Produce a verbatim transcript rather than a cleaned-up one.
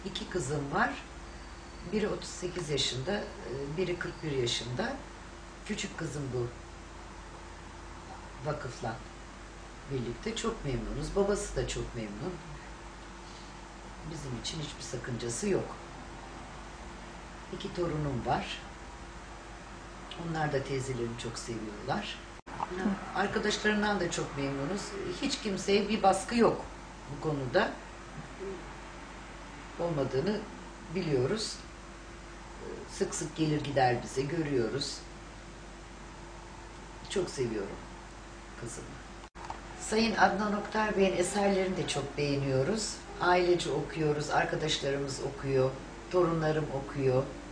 İki kızım var. Biri otuz sekiz yaşında, biri kırk bir yaşında. Küçük kızım bu vakıfla birlikte. Çok memnunuz. Babası da çok memnun. Bizim için hiçbir sakıncası yok. İki torunum var. Onlar da teyzelerimi çok seviyorlar. Arkadaşlarından da çok memnunuz. Hiç kimseye bir baskı yok bu konuda. Olmadığını biliyoruz. Sık sık gelir gider bize, görüyoruz. Çok seviyorum kızımı. Sayın Adnan Oktar Bey'in eserlerini de çok beğeniyoruz. Ailece okuyoruz, arkadaşlarımız okuyor, torunlarım okuyor.